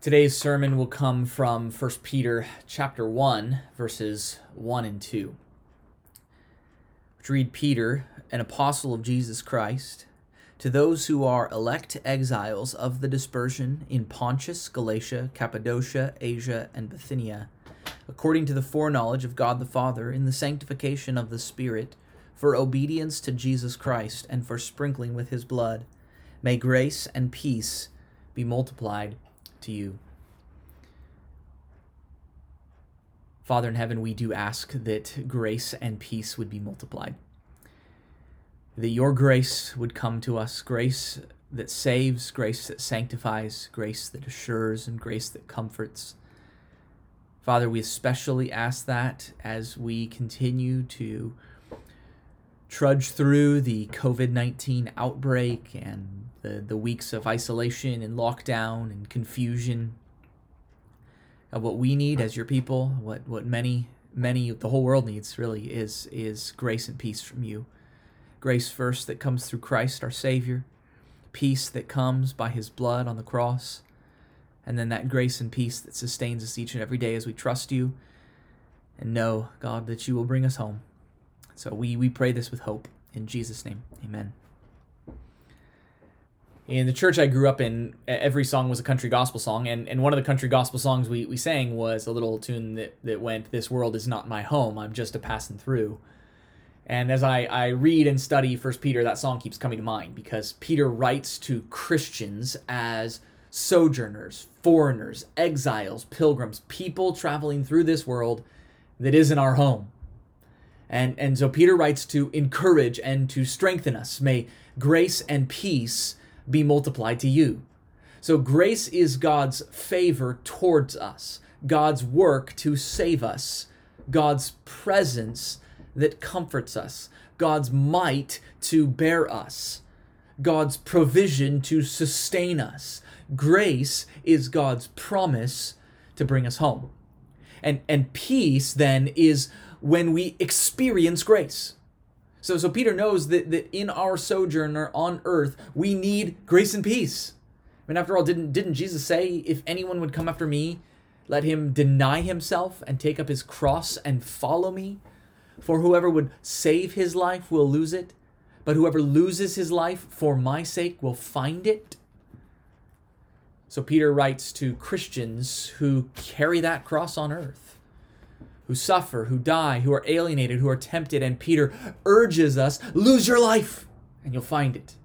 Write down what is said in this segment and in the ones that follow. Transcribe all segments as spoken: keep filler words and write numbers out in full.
Today's sermon will come from First Peter chapter one, verses one and two. Which read, Peter, an apostle of Jesus Christ, to those who are elect exiles of the dispersion in Pontus, Galatia, Cappadocia, Asia, and Bithynia, according to the foreknowledge of God the Father, in the sanctification of the Spirit, for obedience to Jesus Christ, and for sprinkling with his blood, may grace and peace be multiplied to you. Father in heaven, we do ask that grace and peace would be multiplied. That your grace would come to us, grace that saves, grace that sanctifies, grace that assures, and grace that comforts. Father, we especially ask that as we continue to trudge through the covid nineteen outbreak and the, the weeks of isolation and lockdown and confusion. Of what we need as your people, what, what many, many, the whole world needs really is, is grace and peace from you. Grace first that comes through Christ our Savior, peace that comes by his blood on the cross, and then that grace and peace that sustains us each and every day as we trust you and know, God, that you will bring us home. So we, we pray this with hope. In Jesus' name, amen. In the church I grew up in, every song was a country gospel song, and, and one of the country gospel songs we, we sang was a little tune that, that went, "This world is not my home, I'm just a passing through." And as I, I read and study First Peter, that song keeps coming to mind, because Peter writes to Christians as sojourners, foreigners, exiles, pilgrims, people traveling through this world that isn't our home. And, and so Peter writes to encourage and to strengthen us. May grace and peace be multiplied to you. So grace is God's favor towards us, God's work to save us, God's presence that comforts us, God's might to bear us, God's provision to sustain us. Grace is God's promise to bring us home. And, and peace then is when we experience grace. So, so Peter knows that, that in our sojourn on earth, we need grace and peace. I mean, after all, didn't, didn't Jesus say, if anyone would come after me, let him deny himself and take up his cross and follow me? For whoever would save his life will lose it, but whoever loses his life for my sake will find it. So Peter writes to Christians who carry that cross on earth, who suffer, who die, who are alienated, who are tempted, and Peter urges us, lose your life, and you'll find it.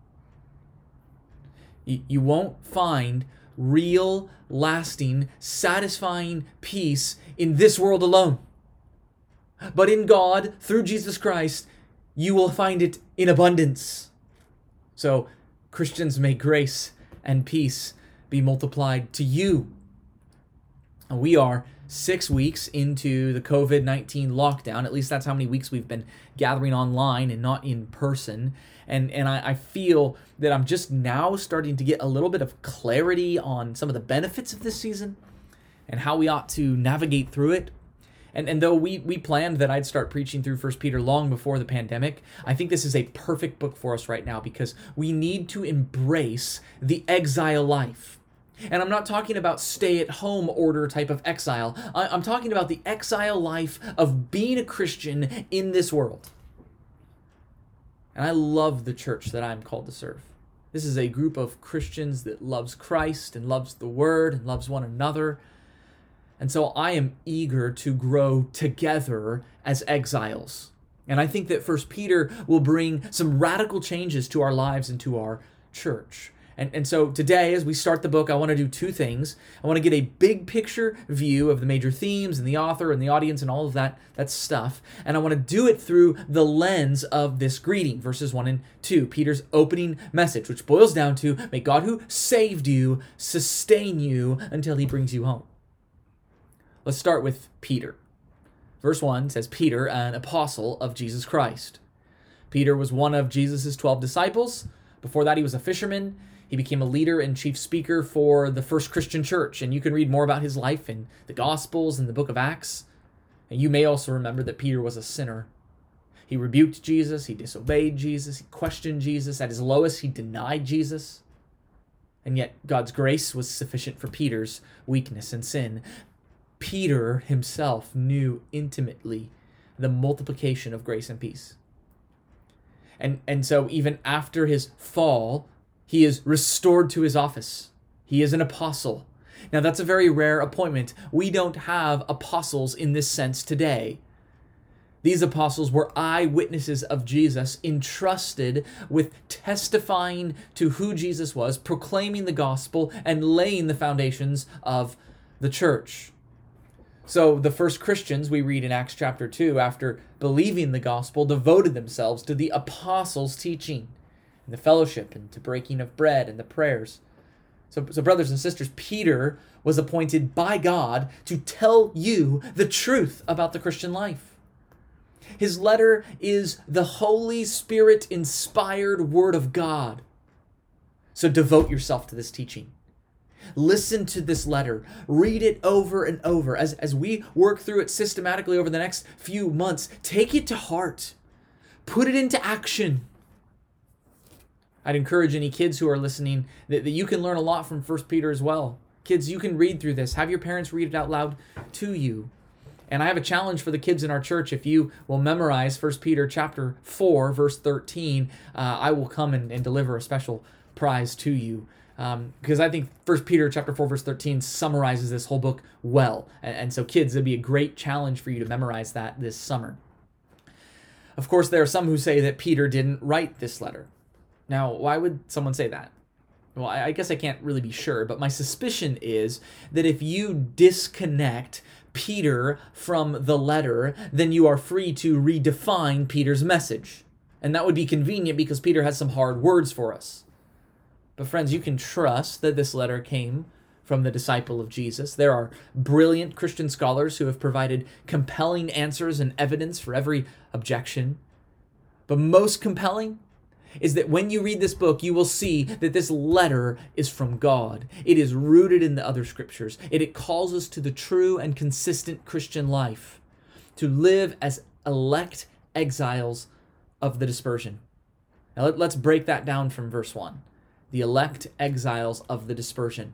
You, you won't find real, lasting, satisfying peace in this world alone. But in God, through Jesus Christ, you will find it in abundance. So, Christians, may grace and peace be multiplied to you. And we are six weeks into the covid nineteen lockdown. At least that's how many weeks we've been gathering online and not in person. And and I, I feel that I'm just now starting to get a little bit of clarity on some of the benefits of this season and how we ought to navigate through it. And and though we, we planned that I'd start preaching through First Peter long before the pandemic, I think this is a perfect book for us right now, because we need to embrace the exile life. And I'm not talking about stay-at-home order type of exile. I'm talking about the exile life of being a Christian in this world. And I love the church that I'm called to serve. This is a group of Christians that loves Christ and loves the Word and loves one another. And so I am eager to grow together as exiles. And I think that First Peter will bring some radical changes to our lives and to our church. And, and so today, as we start the book, I want to do two things. I want to get a big picture view of the major themes and the author and the audience and all of that, that stuff. And I want to do it through the lens of this greeting, verses one and two, Peter's opening message, which boils down to, may God who saved you sustain you until he brings you home. Let's start with Peter. Verse one says, Peter, an apostle of Jesus Christ. Peter was one of Jesus' twelve disciples. Before that, he was a fisherman. He became a leader and chief speaker for the first Christian church, and you can read more about his life in the Gospels and the book of Acts. And you may also remember that Peter was a sinner. He rebuked Jesus, he disobeyed Jesus, he questioned Jesus. At his lowest, he denied Jesus. And yet God's grace was sufficient for Peter's weakness and sin. Peter himself knew intimately the multiplication of grace and peace. And, and so even after his fall, he is restored to his office. He is an apostle. Now that's a very rare appointment. We don't have apostles in this sense today. These apostles were eyewitnesses of Jesus, entrusted with testifying to who Jesus was, proclaiming the gospel, and laying the foundations of the church. So the first Christians, we read in Acts chapter two, after believing the gospel, devoted themselves to the apostles' teaching, and the fellowship, and to breaking of bread, and the prayers. So, so brothers and sisters, Peter was appointed by God to tell you the truth about the Christian life. His letter is the Holy Spirit-inspired Word of God. So devote yourself to this teaching. Listen to this letter. Read it over and over. As, as we work through it systematically over the next few months, take it to heart. Put it into action. I'd encourage any kids who are listening that, that you can learn a lot from First Peter as well. Kids, you can read through this. Have your parents read it out loud to you. And I have a challenge for the kids in our church. If you will memorize First Peter chapter four, verse thirteen, uh, I will come and, and deliver a special prize to you. Um, because I think First Peter chapter four, verse thirteen summarizes this whole book well. And, and so kids, it'd be a great challenge for you to memorize that this summer. Of course, there are some who say that Peter didn't write this letter. Now, why would someone say that? Well, I, I guess I can't really be sure, but my suspicion is that if you disconnect Peter from the letter, then you are free to redefine Peter's message. And that would be convenient because Peter has some hard words for us. But friends, you can trust that this letter came from the disciple of Jesus. There are brilliant Christian scholars who have provided compelling answers and evidence for every objection. But most compelling is that when you read this book, you will see that this letter is from God. It is rooted in the other scriptures. It, it calls us to the true and consistent Christian life, to live as elect exiles of the dispersion. Now let, let's break that down from verse one. The elect exiles of the dispersion.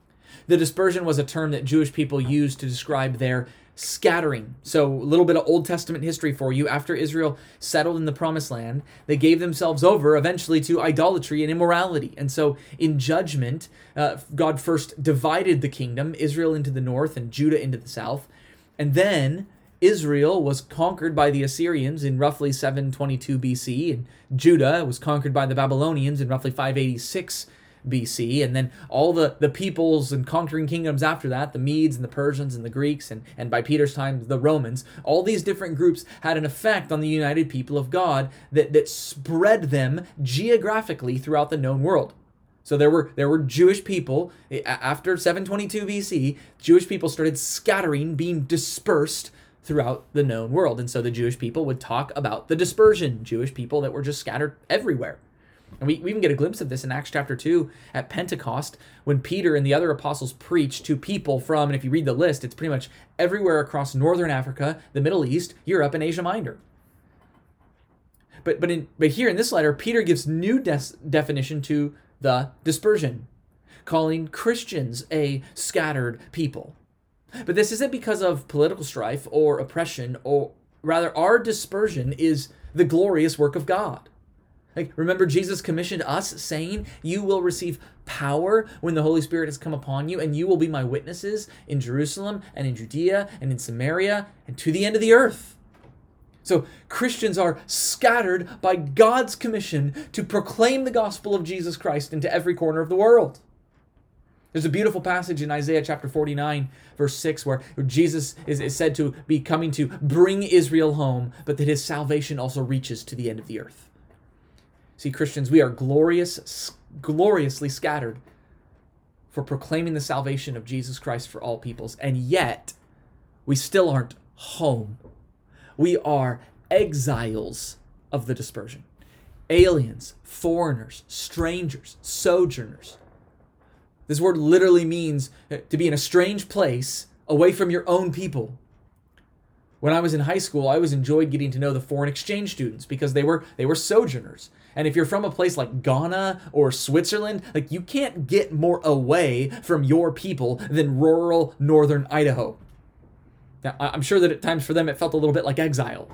The dispersion was a term that Jewish people used to describe their scattering. So a little bit of Old Testament history for you. After Israel settled in the Promised Land, they gave themselves over eventually to idolatry and immorality. And so in judgment, uh, God first divided the kingdom, Israel into the north and Judah into the south. And then Israel was conquered by the Assyrians in roughly seven twenty-two B C, and Judah was conquered by the Babylonians in roughly five eighty-six B C, and then all the, the peoples and conquering kingdoms after that, the Medes and the Persians and the Greeks, and, and by Peter's time, the Romans, all these different groups had an effect on the united people of God that, that spread them geographically throughout the known world. So there were there were Jewish people, after seven twenty-two B C, Jewish people started scattering, being dispersed throughout the known world. And so the Jewish people would talk about the dispersion, Jewish people that were just scattered everywhere. And we, we even get a glimpse of this in Acts chapter two at Pentecost, when Peter and the other apostles preached to people from, and if you read the list, it's pretty much everywhere across northern Africa, the Middle East, Europe, and Asia Minor. But but in but here in this letter, Peter gives new des- definition to the dispersion, calling Christians a scattered people. But this isn't because of political strife or oppression, or rather our dispersion is the glorious work of God. Like, remember, Jesus commissioned us saying, you will receive power when the Holy Spirit has come upon you, and you will be my witnesses in Jerusalem and in Judea and in Samaria and to the end of the earth. So Christians are scattered by God's commission to proclaim the gospel of Jesus Christ into every corner of the world. There's a beautiful passage in Isaiah chapter forty-nine, verse six, where Jesus is, is said to be coming to bring Israel home, but that his salvation also reaches to the end of the earth. See, Christians, we are glorious, gloriously scattered for proclaiming the salvation of Jesus Christ for all peoples, and yet we still aren't home. We are exiles of the dispersion. Aliens, foreigners, strangers, sojourners. This word literally means to be in a strange place, away from your own people. When I was in high school, I always enjoyed getting to know the foreign exchange students because they were they were sojourners. And if you're from a place like Ghana or Switzerland, like you can't get more away from your people than rural northern Idaho. Now, I'm sure that at times for them it felt a little bit like exile.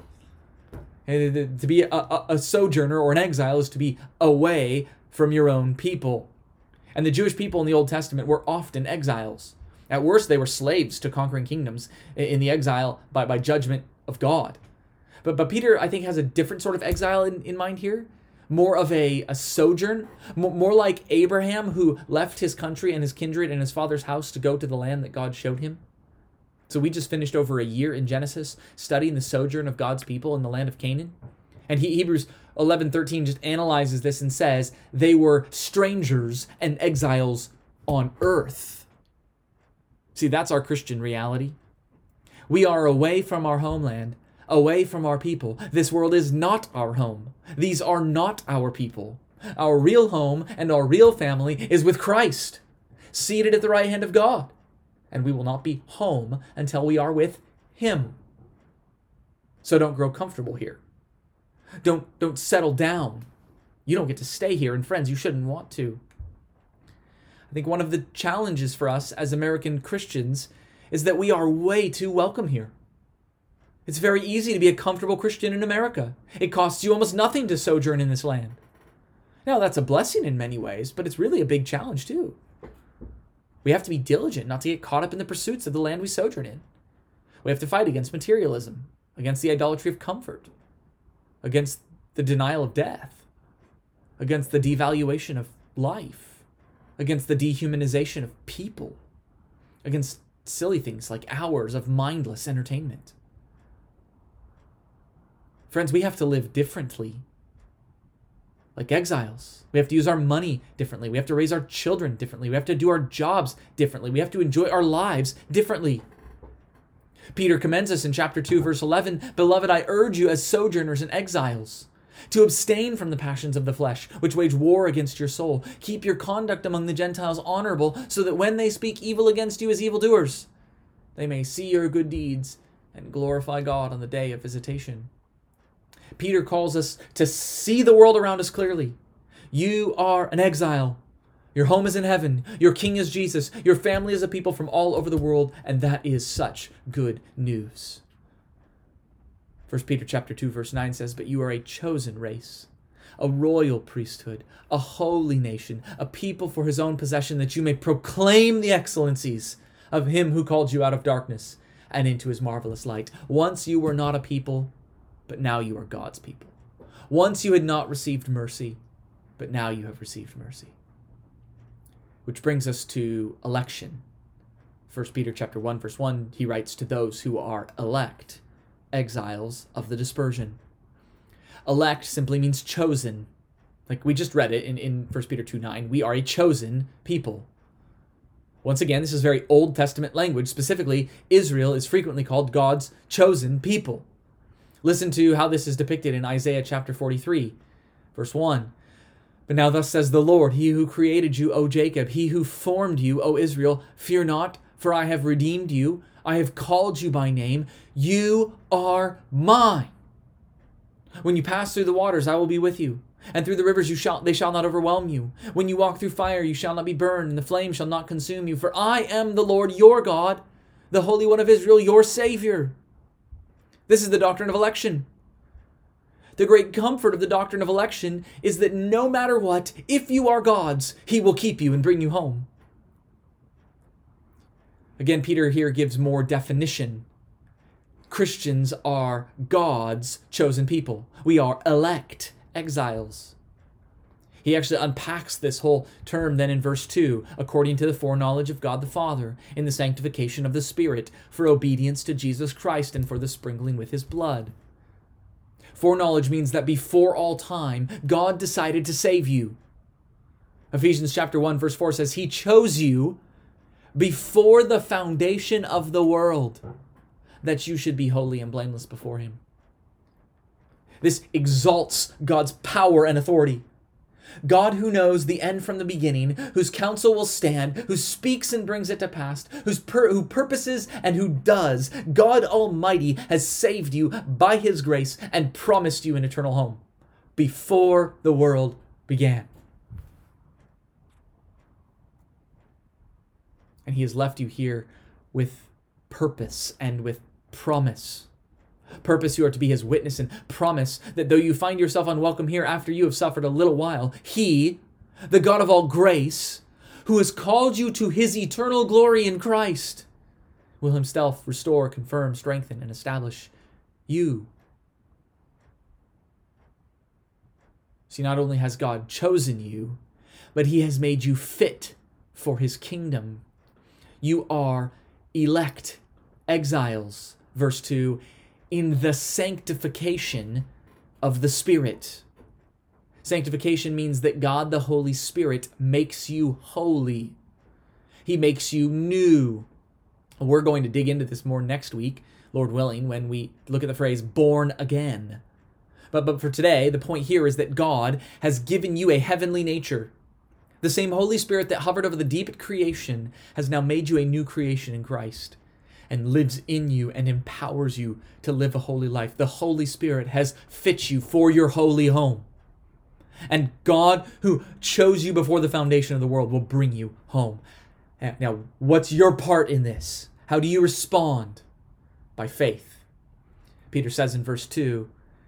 And to be a, a, a sojourner or an exile is to be away from your own people. And the Jewish people in the Old Testament were often exiles. At worst, they were slaves to conquering kingdoms in the exile by, by judgment of God. But but Peter, I think, has a different sort of exile in, in mind here. More of a, a sojourn, more, more like Abraham, who left his country and his kindred and his father's house to go to the land that God showed him. So we just finished over a year in Genesis studying the sojourn of God's people in the land of Canaan. And he, Hebrews eleven thirteen just analyzes this and says they were strangers and exiles on earth. See, that's our Christian reality. We are away from our homeland, away from our people. This world is not our home. These are not our people. Our real home and our real family is with Christ, seated at the right hand of God. And we will not be home until we are with Him. So don't grow comfortable here. Don't, don't settle down. You don't get to stay here. And friends, you shouldn't want to. I think one of the challenges for us as American Christians is that we are way too welcome here. It's very easy to be a comfortable Christian in America. It costs you almost nothing to sojourn in this land. Now, that's a blessing in many ways, but it's really a big challenge too. We have to be diligent not to get caught up in the pursuits of the land we sojourn in. We have to fight against materialism, against the idolatry of comfort, against the denial of death, against the devaluation of life, against the dehumanization of people, against silly things like hours of mindless entertainment. Friends, we have to live differently. Like exiles. We have to use our money differently. We have to raise our children differently. We have to do our jobs differently. We have to enjoy our lives differently. Peter commends us in chapter two, verse eleven, "Beloved, I urge you as sojourners and exiles to abstain from the passions of the flesh, which wage war against your soul. Keep your conduct among the Gentiles honorable, so that when they speak evil against you as evildoers, they may see your good deeds and glorify God on the day of visitation." Peter calls us to see the world around us clearly. You are an exile. Your home is in heaven. Your king is Jesus. Your family is a people from all over the world, and that is such good news. First Peter chapter two, verse nine says, "But you are a chosen race, a royal priesthood, a holy nation, a people for his own possession, that you may proclaim the excellencies of him who called you out of darkness and into his marvelous light. Once you were not a people, but now you are God's people. Once you had not received mercy, but now you have received mercy." Which brings us to election. First Peter chapter one, verse one, he writes to those who are elect, exiles of the dispersion. Elect simply means chosen. Like we just read it in, in First Peter two nine, we are a chosen people. Once again, this is very Old Testament language. Specifically, Israel is frequently called God's chosen people. Listen to how this is depicted in Isaiah chapter forty-three, verse one. "But now thus says the Lord, he who created you, O Jacob, he who formed you, O Israel, fear not, for I have redeemed you. I have called you by name. You are mine. When you pass through the waters, I will be with you. And through the rivers you shall they shall not overwhelm you. When you walk through fire, you shall not be burned, and the flame shall not consume you. For I am the Lord your God, the Holy One of Israel, your Savior." This is the doctrine of election. The great comfort of the doctrine of election is that no matter what, if you are God's, he will keep you and bring you home. Again, Peter here gives more definition. Christians are God's chosen people. We are elect exiles. He actually unpacks this whole term then in verse two, "according to the foreknowledge of God the Father, in the sanctification of the Spirit, for obedience to Jesus Christ and for the sprinkling with his blood." Foreknowledge means that before all time, God decided to save you. Ephesians chapter one, verse four says, "He chose you before the foundation of the world, that you should be holy and blameless before him." This exalts God's power and authority. God who knows the end from the beginning, whose counsel will stand, who speaks and brings it to pass, who's pur- who purposes and who does. God Almighty has saved you by his grace and promised you an eternal home before the world began. And he has left you here with purpose and with promise. Purpose, you are to be his witness, and promise that though you find yourself unwelcome here after you have suffered a little while, he, the God of all grace, who has called you to his eternal glory in Christ, will himself restore, confirm, strengthen, and establish you. See, not only has God chosen you, but he has made you fit for his kingdom. You are elect exiles, verse two, in the sanctification of the Spirit. Sanctification means that God, the Holy Spirit, makes you holy. He makes you new. We're going to dig into this more next week, Lord willing, when we look at the phrase born again. But, but for today, the point here is that God has given you a heavenly nature. The same Holy Spirit that hovered over the deep at creation has now made you a new creation in Christ, and lives in you and empowers you to live a holy life. The Holy Spirit has fit you for your holy home. And God, who chose you before the foundation of the world, will bring you home. Now, what's your part in this? How do you respond? By faith. Peter says in verse two,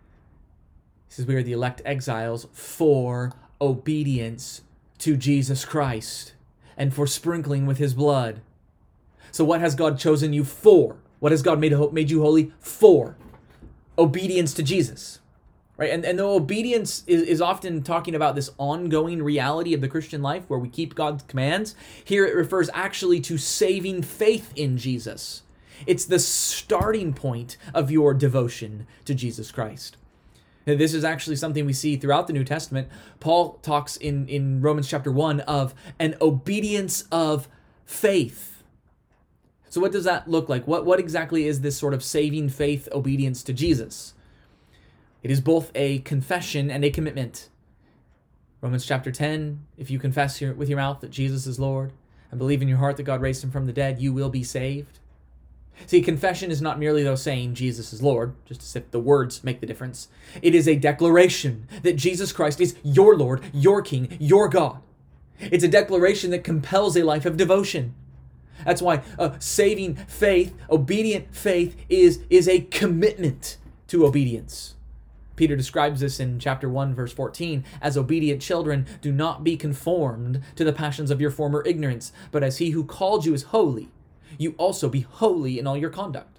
he says, we are the elect exiles for obedience to Jesus Christ and for sprinkling with his blood. So what has God chosen you for? What has God made, made you holy for? Obedience to Jesus, right? And, and though obedience is, is often talking about this ongoing reality of the Christian life where we keep God's commands, here it refers actually to saving faith in Jesus. It's the starting point of your devotion to Jesus Christ. And this is actually something we see throughout the New Testament. Paul talks in, in Romans chapter one of an obedience of faith. So what does that look like? What, what exactly is this sort of saving faith obedience to Jesus? It is both a confession and a commitment. Romans chapter ten, if you confess your, with your mouth that Jesus is Lord and believe in your heart that God raised him from the dead, you will be saved. See, confession is not merely though saying Jesus is Lord, just as if the words make the difference. It is a declaration that Jesus Christ is your Lord, your King, your God. It's a declaration that compels a life of devotion. That's why uh, saving faith, obedient faith, is, is a commitment to obedience. Peter describes this in chapter one, verse fourteen, as obedient children, do not be conformed to the passions of your former ignorance, but as he who called you is holy, you also be holy in all your conduct.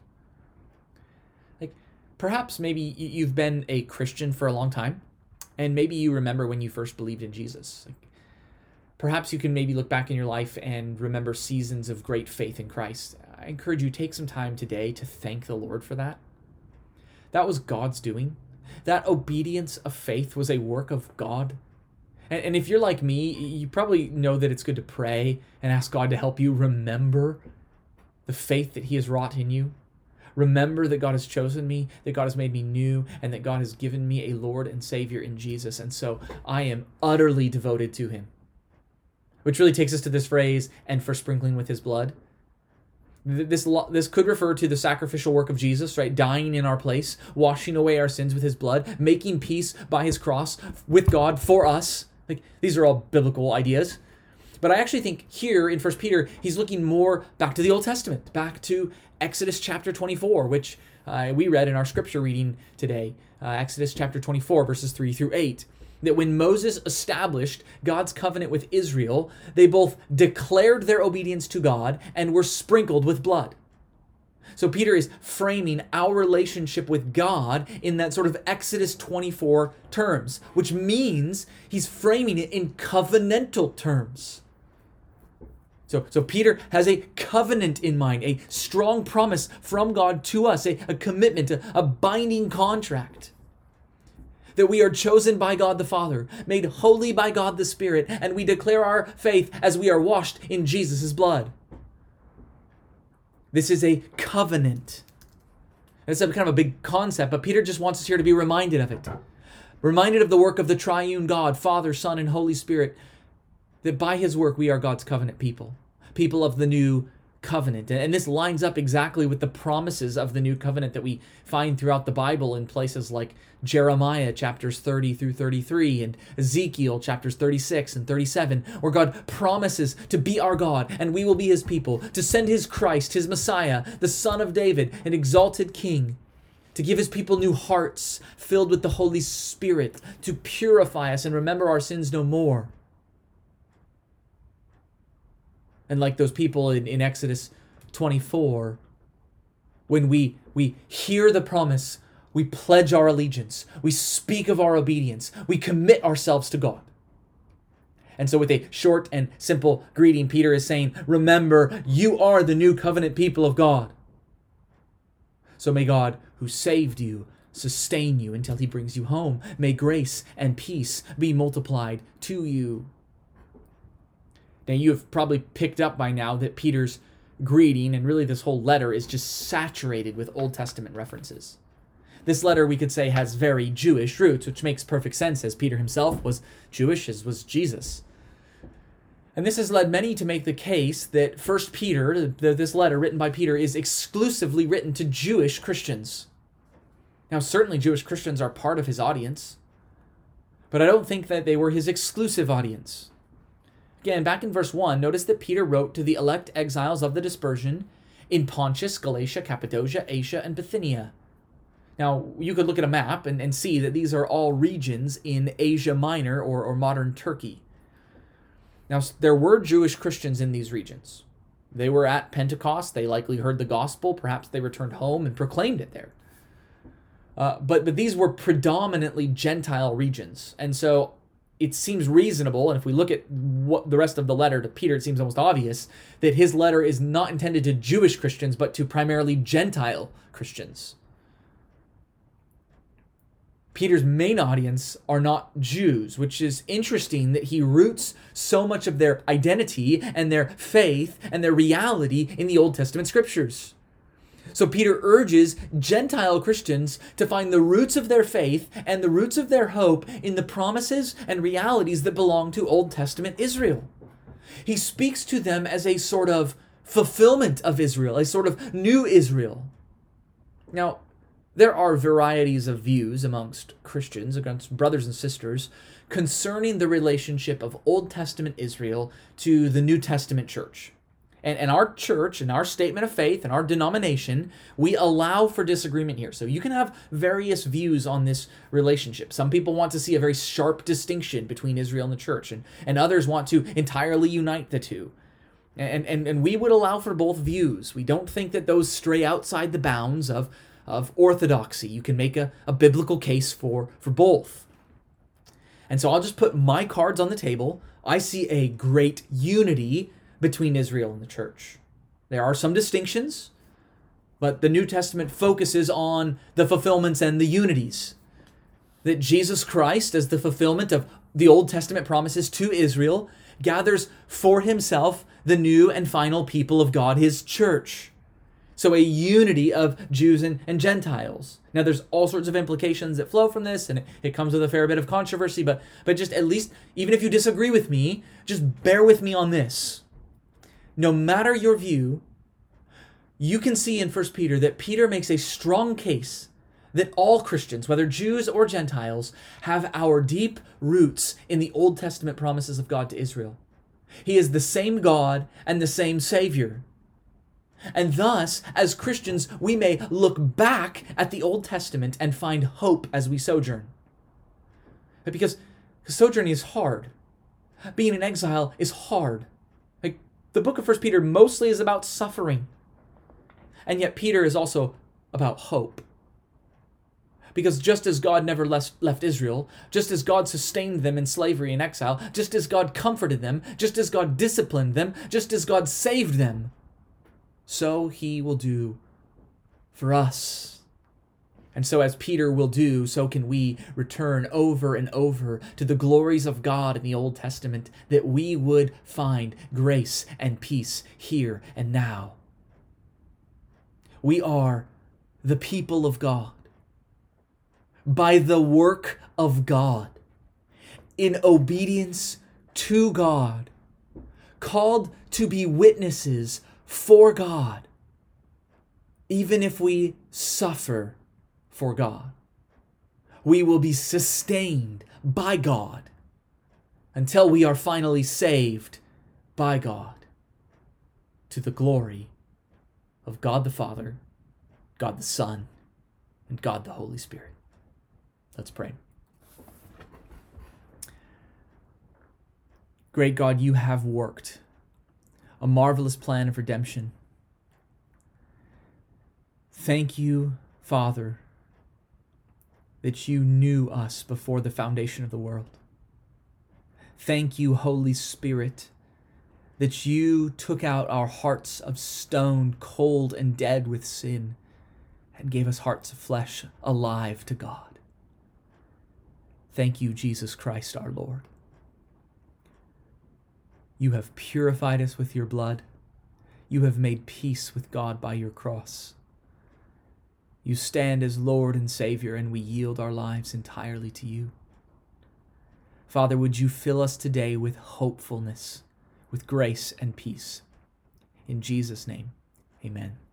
Like, perhaps maybe you've been a Christian for a long time, and maybe you remember when you first believed in Jesus. Like, perhaps you can maybe look back in your life and remember seasons of great faith in Christ. I encourage you, take some time today to thank the Lord for that. That was God's doing. That obedience of faith was a work of God. And, and if you're like me, you probably know that it's good to pray and ask God to help you remember the faith that he has wrought in you. Remember that God has chosen me, that God has made me new, and that God has given me a Lord and Savior in Jesus. And so I am utterly devoted to him. Which really takes us to this phrase, and for sprinkling with his blood. This, this could refer to the sacrificial work of Jesus, right? Dying in our place, washing away our sins with his blood, making peace by his cross with God for us. Like, these are all biblical ideas. But I actually think here in First Peter, he's looking more back to the Old Testament, back to Exodus chapter twenty-four, which uh, we read in our scripture reading today. Uh, Exodus chapter twenty-four, verses three through eight. That when Moses established God's covenant with Israel, they both declared their obedience to God and were sprinkled with blood. So Peter is framing our relationship with God in that sort of Exodus twenty-four terms, which means he's framing it in covenantal terms. So, so Peter has a covenant in mind, a strong promise from God to us, a, a commitment, a, a binding contract. That we are chosen by God the Father, made holy by God the Spirit, and we declare our faith as we are washed in Jesus' blood. This is a covenant. It's a kind of a big concept, but Peter just wants us here to be reminded of it. reminded of the work of the triune God, Father, Son, and Holy Spirit, that by his work we are God's covenant people, people of the new covenant. And this lines up exactly with the promises of the new covenant that we find throughout the Bible in places like Jeremiah chapters thirty through thirty-three and Ezekiel chapters thirty-six and thirty-seven, where God promises to be our God and we will be his people, to send his Christ, his Messiah, the Son of David, an exalted King, to give his people new hearts filled with the Holy Spirit, to purify us and remember our sins no more. And like those people in, in Exodus twenty-four, when we, we hear the promise, we pledge our allegiance, we speak of our obedience, we commit ourselves to God. And so with a short and simple greeting, Peter is saying, remember, you are the new covenant people of God. So may God, who saved you, sustain you until he brings you home. May grace and peace be multiplied to you. Now, you have probably picked up by now that Peter's greeting, and really this whole letter, is just saturated with Old Testament references. This letter, we could say, has very Jewish roots, which makes perfect sense, as Peter himself was Jewish, as was Jesus. And this has led many to make the case that First Peter, this letter written by Peter, is exclusively written to Jewish Christians. Now, certainly Jewish Christians are part of his audience, but I don't think that they were his exclusive audience. Again, back in verse one, notice that Peter wrote to the elect exiles of the dispersion in Pontus, Galatia, Cappadocia, Asia, and Bithynia. Now, you could look at a map and, and see that these are all regions in Asia Minor or, or modern Turkey. Now, there were Jewish Christians in these regions. They were at Pentecost. They likely heard the gospel. Perhaps they returned home and proclaimed it there. Uh, but, but these were predominantly Gentile regions. And so it seems reasonable, and if we look at what the rest of the letter to Peter, it seems almost obvious that his letter is not intended to Jewish Christians, but to primarily Gentile Christians. Peter's main audience are not Jews, which is interesting that he roots so much of their identity and their faith and their reality in the Old Testament scriptures. So Peter urges Gentile Christians to find the roots of their faith and the roots of their hope in the promises and realities that belong to Old Testament Israel. He speaks to them as a sort of fulfillment of Israel, a sort of new Israel. Now, there are varieties of views amongst Christians, amongst brothers and sisters, concerning the relationship of Old Testament Israel to the New Testament church. And, and our church, and our statement of faith, and our denomination, we allow for disagreement here. So you can have various views on this relationship. Some people want to see a very sharp distinction between Israel and the church, and, and others want to entirely unite the two. And, and, and we would allow for both views. We don't think that those stray outside the bounds of, of orthodoxy. You can make a, a biblical case for, for both. And so I'll just put my cards on the table. I see a great unity between Israel and the church. There are some distinctions, but the New Testament focuses on the fulfillments and the unities. That Jesus Christ, as the fulfillment of the Old Testament promises to Israel, gathers for himself the new and final people of God, his church. So a unity of Jews and, and Gentiles. Now there's all sorts of implications that flow from this, and it, it comes with a fair bit of controversy, but, but just at least, even if you disagree with me, just bear with me on this. No matter your view, you can see in First Peter that Peter makes a strong case that all Christians, whether Jews or Gentiles, have our deep roots in the Old Testament promises of God to Israel. He is the same God and the same Savior. And thus, as Christians, we may look back at the Old Testament and find hope as we sojourn. Because sojourning is hard. Being in exile is hard. Like, the book of First Peter mostly is about suffering. And yet Peter is also about hope. Because just as God never left Israel, just as God sustained them in slavery and exile, just as God comforted them, just as God disciplined them, just as God saved them, so he will do for us. And so as Peter will do, so can we return over and over to the glories of God in the Old Testament, that we would find grace and peace here and now. We are the people of God. by the work of God, in obedience to God, called to be witnesses for God, even if we suffer for God. We will be sustained by God until we are finally saved by God, to the glory of God the Father, God the Son, and God the Holy Spirit. Let's pray. Great God, you have worked a marvelous plan of redemption. Thank you, Father, that you knew us before the foundation of the world. Thank you, Holy Spirit, that you took out our hearts of stone, cold and dead with sin, and gave us hearts of flesh, alive to God. Thank you, Jesus Christ our Lord. You have purified us with your blood. You have made peace with God by your cross. You stand as Lord and Savior, and we yield our lives entirely to you. Father, would you fill us today with hopefulness, with grace and peace. In Jesus' name, amen.